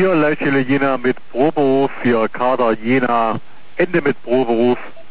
Hier Leitstelle Jena mit Proberuf für Kader Jena. Ende mit Proberuf.